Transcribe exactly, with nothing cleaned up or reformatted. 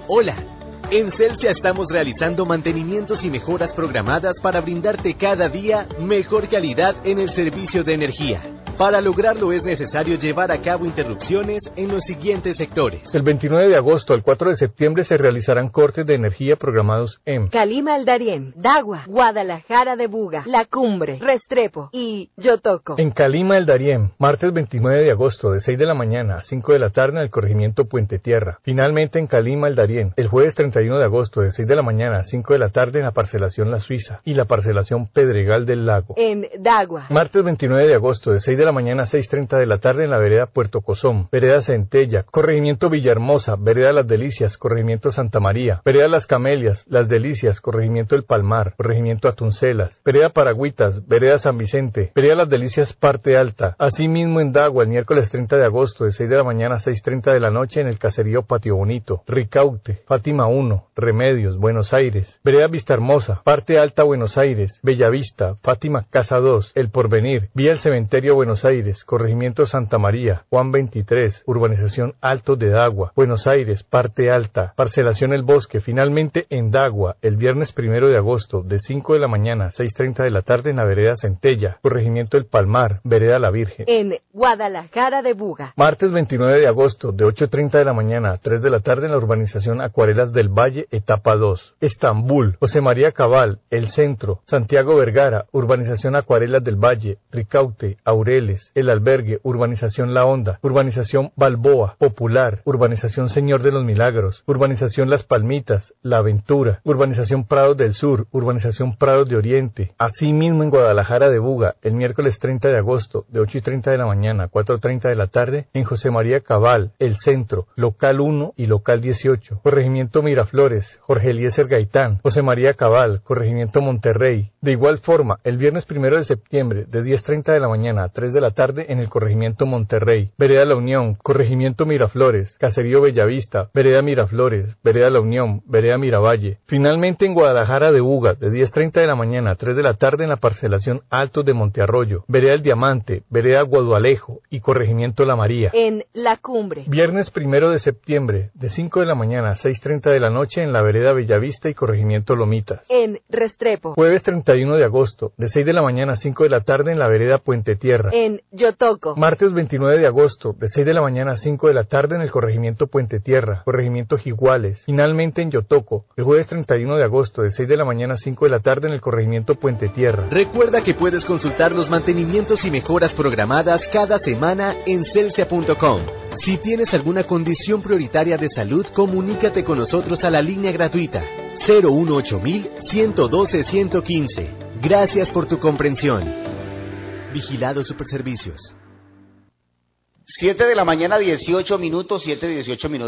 Hola, en Celsia estamos realizando mantenimientos y mejoras programadas para brindarte cada día mejor calidad en el servicio de energía. Para lograrlo es necesario llevar a cabo interrupciones en los siguientes sectores. Del veintinueve de agosto al cuatro de septiembre se realizarán cortes de energía programados en Calima El Darién, Dagua, Guadalajara de Buga, La Cumbre, Restrepo y Yotoco. En Calima El Darién, martes veintinueve de agosto de seis de la mañana a cinco de la tarde en el corregimiento Puente Tierra. Finalmente en Calima El Darién, el jueves treinta y uno de agosto de seis de la mañana a cinco de la tarde en la parcelación La Suiza y la parcelación Pedregal del Lago. En Dagua, martes veintinueve de agosto de seis de la mañana a seis y treinta de la tarde en la vereda Puerto Cozón, vereda Centella, corregimiento Villahermosa, vereda Las Delicias, corregimiento Santa María, vereda Las Camelias, Las Delicias, corregimiento El Palmar, corregimiento Atuncelas, vereda Paragüitas, vereda San Vicente, vereda Las Delicias parte alta. Asimismo en Dagua el miércoles treinta de agosto de seis de la mañana a seis y treinta de la noche en el caserío Patio Bonito, Ricaute, Fátima uno, Remedios, Buenos Aires, vereda Vista Hermosa, parte alta Buenos Aires, Bellavista, Fátima Casa dos, El Porvenir, vía el cementerio Buenos Aires, corregimiento Santa María, Juan veintitrés, urbanización Alto de Dagua, Buenos Aires, parte alta, parcelación El Bosque. Finalmente en Dagua, el viernes primero de agosto, de cinco de la mañana a seis y treinta de la tarde en la vereda Centella, corregimiento El Palmar, vereda La Virgen. En Guadalajara de Buga, martes veintinueve de agosto, de ocho y treinta de la mañana a tres de la tarde en la urbanización Acuarelas del Valle, etapa dos, Estambul, José María Cabal, El Centro, Santiago Vergara, urbanización Acuarelas del Valle, Ricaute, Aureles, El Albergue, urbanización La Honda, urbanización Balboa, Popular, urbanización Señor de los Milagros, urbanización Las Palmitas, La Aventura, urbanización Prados del Sur, urbanización Prados de Oriente. Asimismo en Guadalajara de Buga, el miércoles treinta de agosto, de ocho y treinta de la mañana a cuatro y treinta de la tarde, en José María Cabal, El Centro, local uno y local dieciocho, corregimiento Miraflores, Jorge Eliezer Gaitán, José María Cabal, corregimiento Monterrey. De igual forma, el viernes primero de septiembre, de diez y treinta de la mañana a tres de la tarde, en el corregimiento Monterrey, vereda La Unión, corregimiento Miraflores, caserío Bellavista, vereda Miraflores, vereda La Unión, vereda Miravalle. Finalmente en Guadalajara de Buga, de diez y treinta de la mañana a tres de la tarde en la parcelación Altos de Montearroyo, vereda El Diamante, vereda Guadualejo y corregimiento La María. En La Cumbre, viernes primero de septiembre, de cinco de la mañana a seis y treinta de la noche en la vereda Bellavista y corregimiento Lomitas. En Restrepo, jueves treinta y uno de agosto, de seis de la mañana a cinco de la tarde en la vereda Puente Tierra. En Yotoco, martes veintinueve de agosto, de seis de la mañana a cinco de la tarde en el corregimiento Puente Tierra, corregimiento Jiguales. Finalmente en Yotoco, el jueves treinta y uno de agosto, de seis de la mañana a cinco de la tarde en el corregimiento Puente Tierra. Recuerda que puedes consultar los mantenimientos y mejoras programadas cada semana en celsia punto com. Si tienes alguna condición prioritaria de salud, comunícate con nosotros a la línea gratuita cero uno ocho mil, ciento doce, ciento quince. Gracias por tu comprensión. Vigilado Superservicios. siete de la mañana, dieciocho minutos, siete, dieciocho minutos.